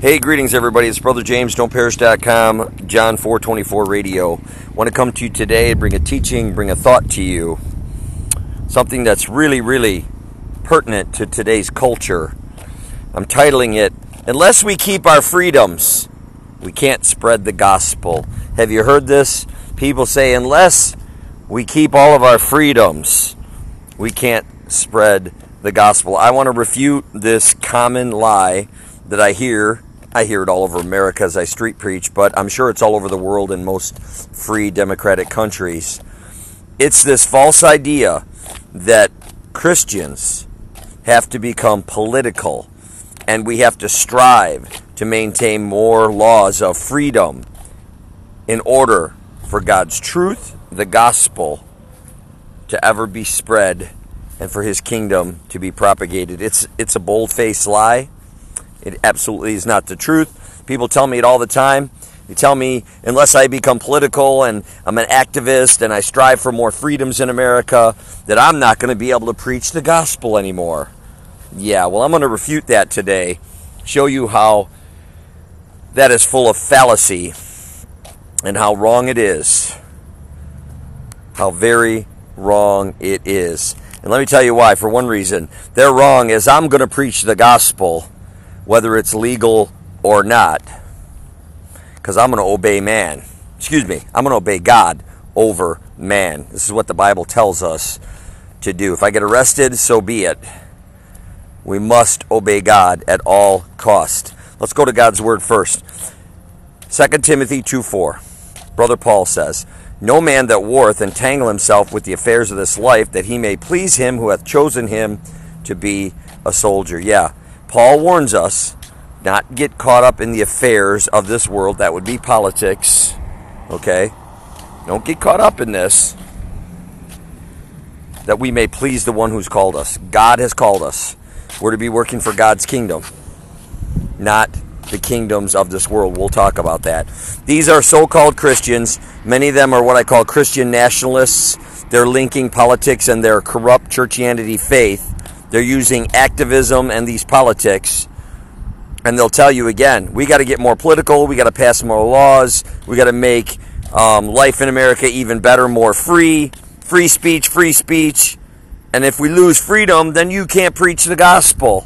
Hey, greetings everybody. It's Brother James, don'tperish.com, John 4:24 radio. I want to come to you today and bring a teaching, bring a thought to you. Something that's really pertinent to today's culture. I'm titling it, Unless We Keep Our Freedoms, We Can't Spread the Gospel. Have you heard this? People say, unless we keep all of our freedoms, we can't spread the gospel. I want to refute this common lie that I hear it all over America as I street preach, but I'm sure it's all over the world in most free democratic countries. It's this false idea that Christians have to become political and we have to strive to maintain more laws of freedom in order for God's truth, the gospel, to ever be spread and for His kingdom to be propagated. It's a bold-faced lie. It absolutely is not the truth. People tell me it all the time. They tell me, unless I become political and I'm an activist and I strive for more freedoms in America, that I'm not going to be able to preach the gospel anymore. Yeah, well, I'm going to refute that today. Show you how that is full of fallacy and how wrong it is. How very wrong it is. And let me tell you why. For one reason, they're wrong is I'm going to preach the gospel whether it's legal or not, because I'm going to obey man. I'm going to obey God over man. This is what the Bible tells us to do. If I get arrested, so be it. We must obey God at all cost. Let's go to God's word first. 2 Timothy 2:4. Brother Paul says, "No man that warreth entangle himself with the affairs of this life, that he may please him who hath chosen him to be a soldier." Yeah, Paul warns us not get caught up in the affairs of this world. That would be politics. Okay? Don't get caught up in this. That we may please the one who's called us. God has called us. We're to be working for God's kingdom, not the kingdoms of this world. We'll talk about that. These are so-called Christians. Many of them are what I call Christian nationalists. They're linking politics and their corrupt churchianity faith. They're using activism and these politics, and they'll tell you again, we got to get more political, we got to pass more laws, we got to make life in America even better, more free speech, and if we lose freedom, then you can't preach the gospel.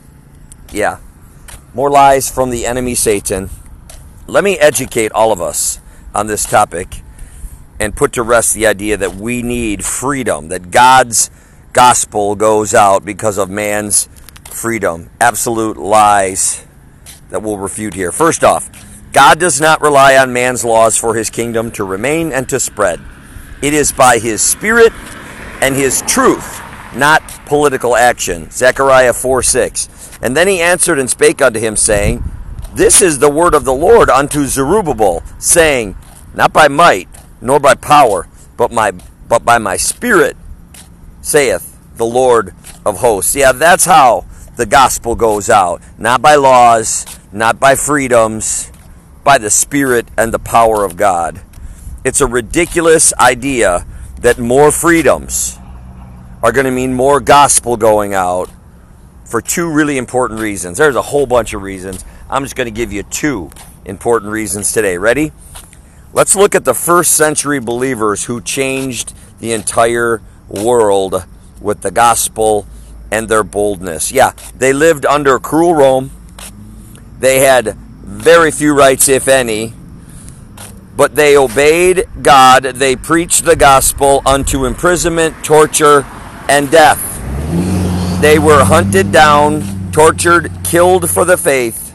Yeah, more lies from the enemy Satan. Let me educate all of us on this topic and put to rest the idea that we need freedom, that God's gospel goes out because of man's freedom. Absolute lies that we'll refute here. First off, God does not rely on man's laws for His kingdom to remain and to spread. It is by His Spirit and His truth, not political action. Zechariah 4:6. And then He answered and spake unto him, saying, This is the word of the Lord unto Zerubbabel, saying, Not by might, nor by power, but by my Spirit, saith the Lord of hosts. Yeah, that's how the gospel goes out. Not by laws, not by freedoms, by the Spirit and the power of God. It's a ridiculous idea that more freedoms are going to mean more gospel going out for two really important reasons. There's a whole bunch of reasons. I'm just going to give you two important reasons today. Ready? Let's look at the first century believers who changed the entire world with the gospel and their boldness. Yeah, they lived under cruel Rome. They had very few rights, if any, but they obeyed God. They preached the gospel unto imprisonment, torture, and death. They were hunted down, tortured, killed for the faith,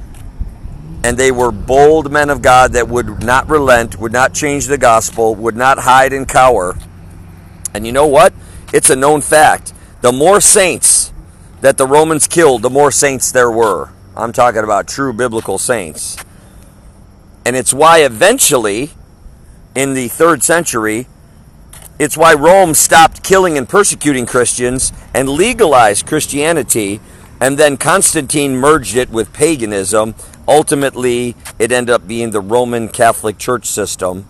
and they were bold men of God that would not relent, would not change the gospel, would not hide and cower. And you know what? It's a known fact. The more saints that the Romans killed, the more saints there were. I'm talking about true biblical saints. And it's why eventually, in the 3rd century, it's why Rome stopped killing and persecuting Christians and legalized Christianity, and then Constantine merged it with paganism. Ultimately, it ended up being the Roman Catholic Church system.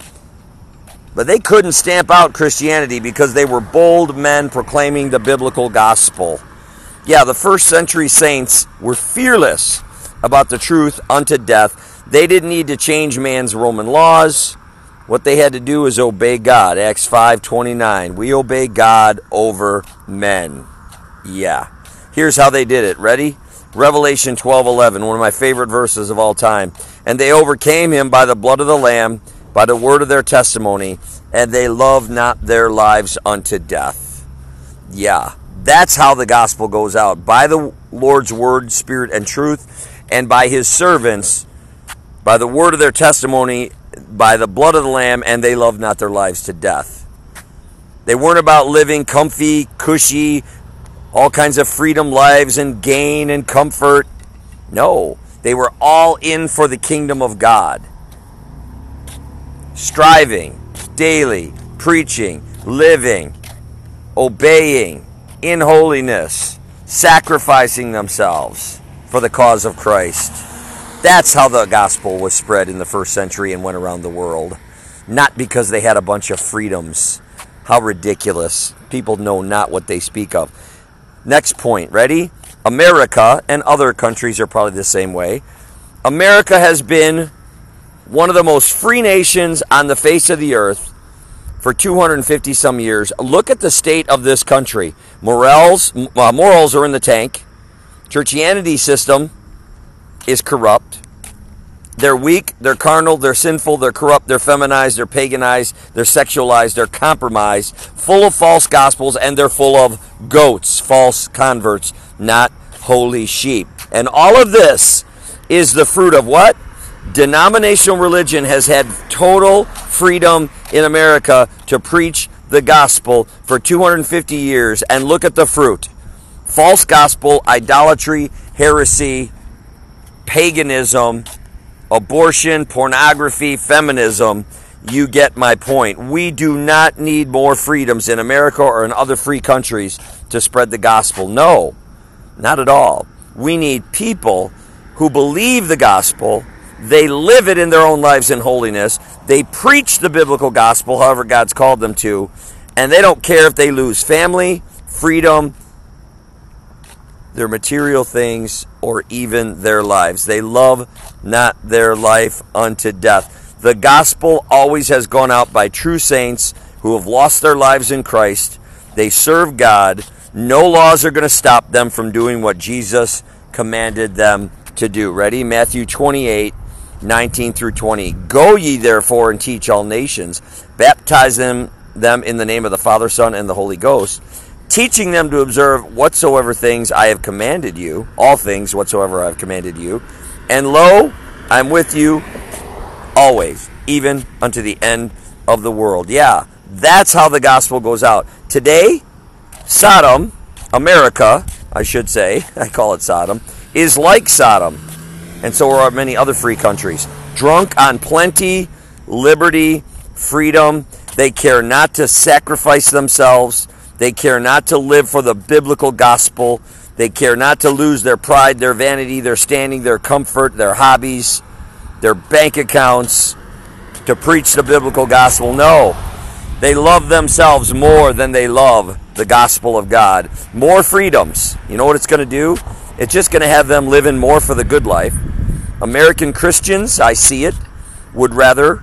But they couldn't stamp out Christianity because they were bold men proclaiming the biblical gospel. Yeah, the first century saints were fearless about the truth unto death. They didn't need to change man's Roman laws. What they had to do is obey God. Acts 5:29. We obey God over men. Yeah. Here's how they did it. Ready? Revelation 12:11, one of my favorite verses of all time. And they overcame him by the blood of the Lamb, by the word of their testimony, and they loved not their lives unto death. Yeah. That's how the gospel goes out. By the Lord's word, spirit, and truth, and by his servants, by the word of their testimony, by the blood of the Lamb, and they loved not their lives to death. They weren't about living comfy, cushy, all kinds of freedom lives and gain and comfort. No, they were all in for the kingdom of God. Striving, daily, preaching, living, obeying, in holiness, sacrificing themselves for the cause of Christ. That's how the gospel was spread in the first century and went around the world. Not because they had a bunch of freedoms. How ridiculous. People know not what they speak of. Next point, ready? America, and other countries are probably the same way. America has been one of the most free nations on the face of the earth for 250 some years. Look at the state of this country. Morals are in the tank. Churchianity system is corrupt. They're weak, they're carnal, they're sinful, they're corrupt, they're feminized, they're paganized, they're sexualized, they're compromised, full of false gospels, and they're full of goats, false converts, not holy sheep. And all of this is the fruit of what? Denominational religion has had total freedom in America to preach the gospel for 250 years, and look at the fruit. False gospel, idolatry, heresy, paganism, abortion, pornography, feminism. You get my point. We do not need more freedoms in America or in other free countries to spread the gospel. No, not at all. We need people who believe the gospel. They live it in their own lives in holiness. They preach the biblical gospel, however God's called them to, and they don't care if they lose family, freedom, their material things, or even their lives. They love not their life unto death. The gospel always has gone out by true saints who have lost their lives in Christ. They serve God. No laws are going to stop them from doing what Jesus commanded them to do. Ready? Matthew 28:19 through 20. Go ye therefore and teach all nations, baptize them in the name of the Father, Son, and the Holy Ghost, teaching them to observe whatsoever things I have commanded you, all things whatsoever I have commanded you. And lo, I'm with you always, even unto the end of the world. Yeah, that's how the gospel goes out. Today, Sodom, America, I should say, I call it Sodom, is like Sodom. And so are many other free countries. Drunk on plenty, liberty, freedom. They care not to sacrifice themselves. They care not to live for the biblical gospel. They care not to lose their pride, their vanity, their standing, their comfort, their hobbies, their bank accounts to preach the biblical gospel. No, they love themselves more than they love the gospel of God. More freedoms. You know what it's going to do? It's just going to have them living more for the good life. American Christians, I see it, would rather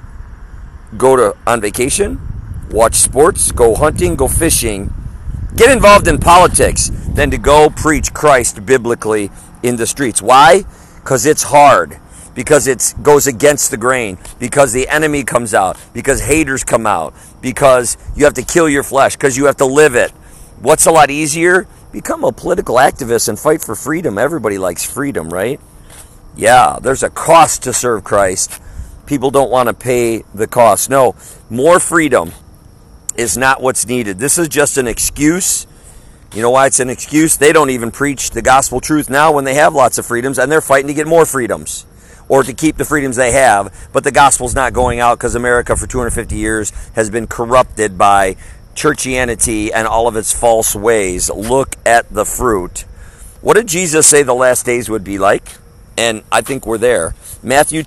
go on vacation, watch sports, go hunting, go fishing, get involved in politics than to go preach Christ biblically in the streets. Why? Because it's hard. Because it goes against the grain. Because the enemy comes out. Because haters come out. Because you have to kill your flesh. Because you have to live it. What's a lot easier? Become a political activist and fight for freedom. Everybody likes freedom, right? Yeah, there's a cost to serve Christ. People don't want to pay the cost. No, more freedom is not what's needed. This is just an excuse. You know why it's an excuse? They don't even preach the gospel truth now when they have lots of freedoms, and they're fighting to get more freedoms or to keep the freedoms they have. But the gospel's not going out because America for 250 years has been corrupted by churchianity and all of its false ways. Look at the fruit. What did Jesus say the last days would be like? And I think we're there. Matthew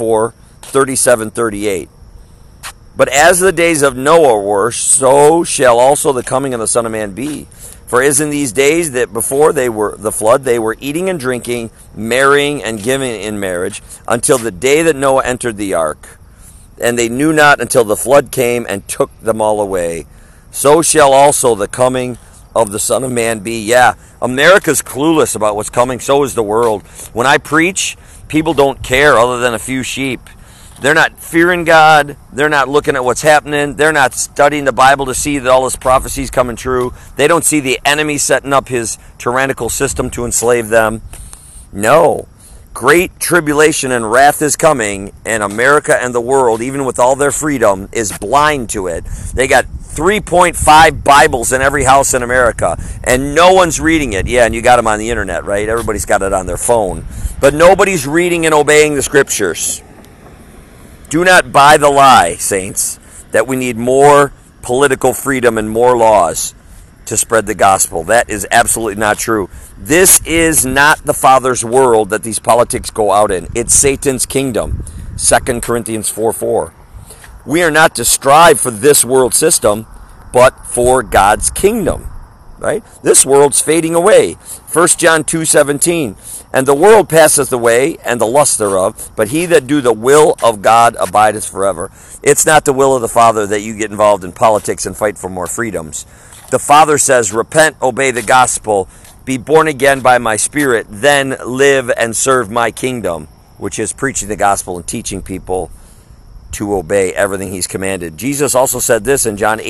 24:37-38. But as the days of Noah were, so shall also the coming of the Son of Man be. For as in these days that before they were the flood, they were eating and drinking, marrying and giving in marriage, until the day that Noah entered the ark. And they knew not until the flood came and took them all away. So shall also the coming of the Son of Man be. Yeah, America's clueless about what's coming. So is the world. When I preach, people don't care other than a few sheep. They're not fearing God. They're not looking at what's happening. They're not studying the Bible to see that all his prophecies coming true. They don't see the enemy setting up his tyrannical system to enslave them. No. Great tribulation and wrath is coming, and America and the world, even with all their freedom, is blind to it. They got 3.5 Bibles in every house in America, and no one's reading it. Yeah, and you got them on the internet, right? Everybody's got it on their phone. But nobody's reading and obeying the scriptures. Do not buy the lie, saints, that we need more political freedom and more laws to spread the gospel. That is absolutely not true. This is not the Father's world that these politics go out in. It's Satan's kingdom. 2 Corinthians 4:4. We are not to strive for this world system, but for God's kingdom. Right? This world's fading away. 1 John 2:17. And the world passeth away, and the lust thereof, but he that do the will of God abideth forever. It's not the will of the Father that you get involved in politics and fight for more freedoms. The Father says, repent, obey the gospel, be born again by my Spirit, then live and serve my kingdom, which is preaching the gospel and teaching people to obey everything he's commanded. Jesus also said this in John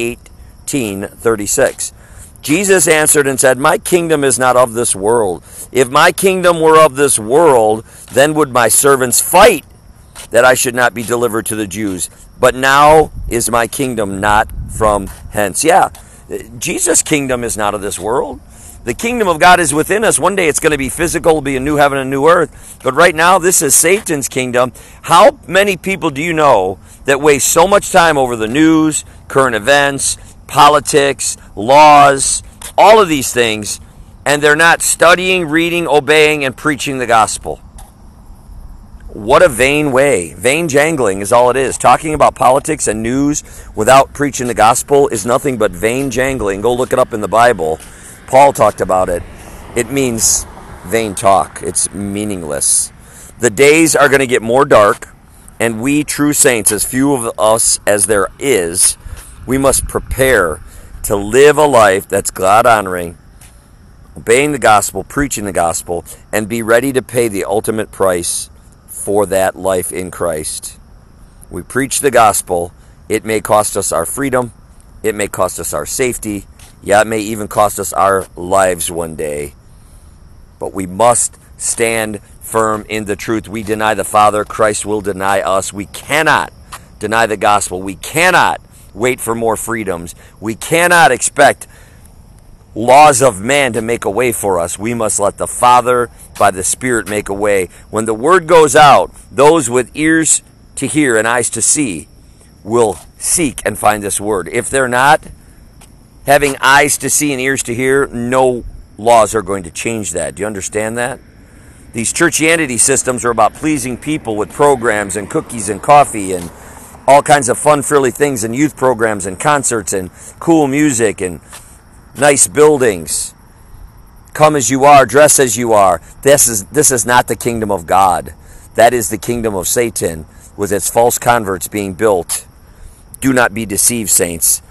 18:36. Jesus answered and said, my kingdom is not of this world. If my kingdom were of this world, then would my servants fight that I should not be delivered to the Jews. But now is my kingdom not from hence. Yeah, Jesus' kingdom is not of this world. The kingdom of God is within us. One day it's going to be physical, it'll be a new heaven and new earth. But right now, this is Satan's kingdom. How many people do you know that waste so much time over the news, current events, politics, laws, all of these things, and they're not studying, reading, obeying, and preaching the gospel? What a vain way. Vain jangling is all it is. Talking about politics and news without preaching the gospel is nothing but vain jangling. Go look it up in the Bible. Paul talked about it. It means vain talk. It's meaningless. The days are going to get more dark, and we true saints, as few of us as there is, we must prepare to live a life that's God-honoring, obeying the gospel, preaching the gospel, and be ready to pay the ultimate price for that life in Christ. We preach the gospel. It may cost us our freedom. It may cost us our safety. Yeah, it may even cost us our lives one day. But we must stand firm in the truth. We deny the Father, Christ will deny us. We cannot deny the gospel. We cannot wait for more freedoms. We cannot expect laws of man to make a way for us. We must let the Father, by the Spirit, make a way. When the word goes out, those with ears to hear and eyes to see will seek and find this word. If they're not having eyes to see and ears to hear, no laws are going to change that. Do you understand that? These churchianity systems are about pleasing people with programs and cookies and coffee and all kinds of fun, frilly things, and youth programs and concerts and cool music and nice buildings. Come as you are, dress as you are. This is not the kingdom of God. That is the kingdom of Satan, with its false converts being built. Do not be deceived, saints.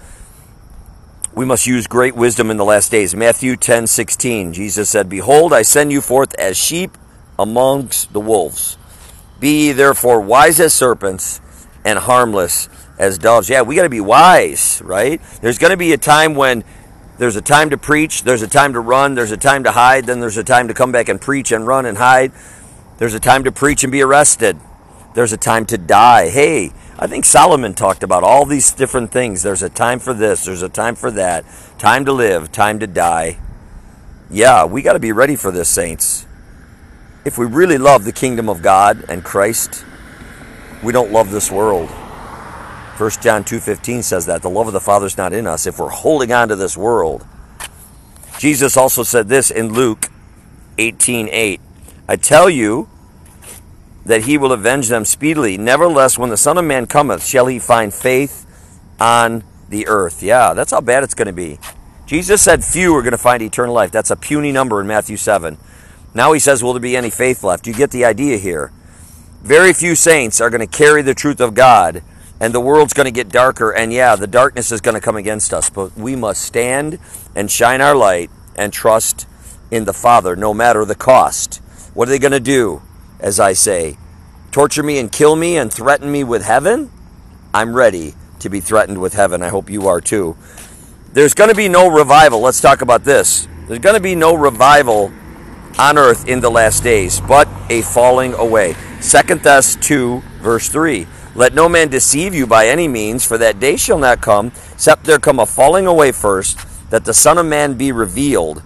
We must use great wisdom in the last days. Matthew 10:16, Jesus said, behold, I send you forth as sheep amongst the wolves. Be ye therefore wise as serpents and harmless as doves. Yeah, we got to be wise, right? There's going to be a time when there's a time to preach, there's a time to run, there's a time to hide, then there's a time to come back and preach and run and hide. There's a time to preach and be arrested. There's a time to die. Hey, I think Solomon talked about all these different things. There's a time for this, there's a time for that. Time to live, time to die. Yeah, we got to be ready for this, saints. If we really love the kingdom of God and Christ, we don't love this world. 1 John 2:15 says that. The love of the Father is not in us if we're holding on to this world. Jesus also said this in Luke 18:8. I tell you that he will avenge them speedily. Nevertheless, when the Son of Man cometh, shall he find faith on the earth. Yeah, that's how bad it's going to be. Jesus said few are going to find eternal life. That's a puny number in Matthew 7. Now he says, will there be any faith left? You get the idea here. Very few saints are going to carry the truth of God, and the world's going to get darker, and yeah, the darkness is going to come against us, but we must stand and shine our light and trust in the Father, no matter the cost. What are they going to do, as I say? Torture me and kill me and threaten me with heaven? I'm ready to be threatened with heaven. I hope you are too. There's going to be no revival. Let's talk about this. There's going to be no revival on earth in the last days, but a falling away. 2 Thess 2, verse 3. Let no man deceive you by any means, for that day shall not come, except there come a falling away first, that the Son of Man be revealed.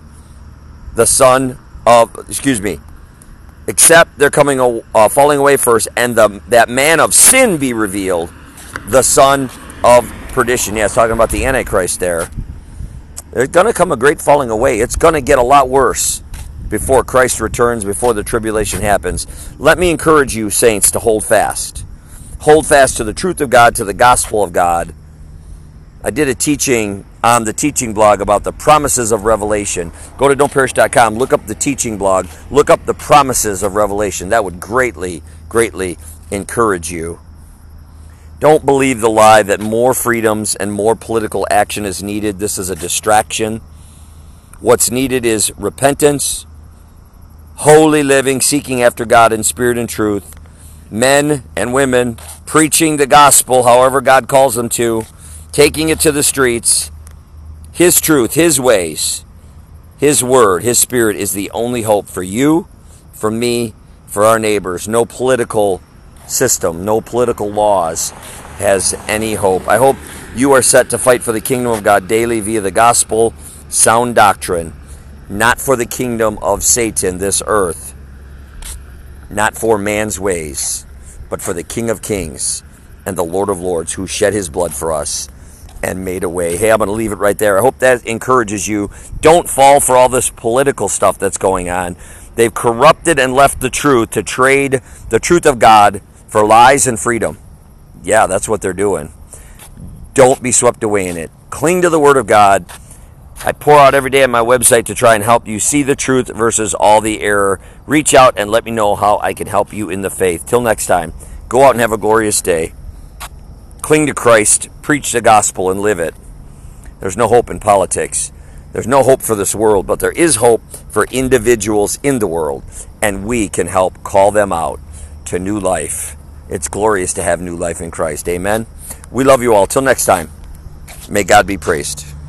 Except there coming a falling away first, and that man of sin be revealed, the son of perdition. Yeah, it's talking about the Antichrist there. There's going to come a great falling away. It's going to get a lot worse before Christ returns, before the tribulation happens. Let me encourage you, saints, to hold fast. Hold fast to the truth of God, to the gospel of God. I did a teaching on the teaching blog about the promises of Revelation. Go to don'tperish.com, look up the teaching blog, look up the promises of Revelation. That would greatly, greatly encourage you. Don't believe the lie that more freedoms and more political action is needed. This is a distraction. What's needed is repentance, holy living, seeking after God in spirit and truth, men and women preaching the gospel, however God calls them to, taking it to the streets. His truth, His ways, His word, His spirit is the only hope for you, for me, for our neighbors. No political system, no political laws has any hope. I hope you are set to fight for the kingdom of God daily via the gospel, sound doctrine, not for the kingdom of Satan, this earth, not for man's ways, but for the King of Kings and the Lord of Lords, who shed His blood for us and made a way. Hey, I'm going to leave it right there. I hope that encourages you. Don't fall for all this political stuff that's going on. They've corrupted and left the truth to trade the truth of God for lies and freedom. Yeah, that's what they're doing. Don't be swept away in it. Cling to the Word of God. I pour out every day on my website to try and help you see the truth versus all the error. Reach out and let me know how I can help you in the faith. Till next time, go out and have a glorious day. Cling to Christ, preach the gospel, and live it. There's no hope in politics. There's no hope for this world, but there is hope for individuals in the world, and we can help call them out to new life. It's glorious to have new life in Christ. Amen. We love you all. Till next time, may God be praised.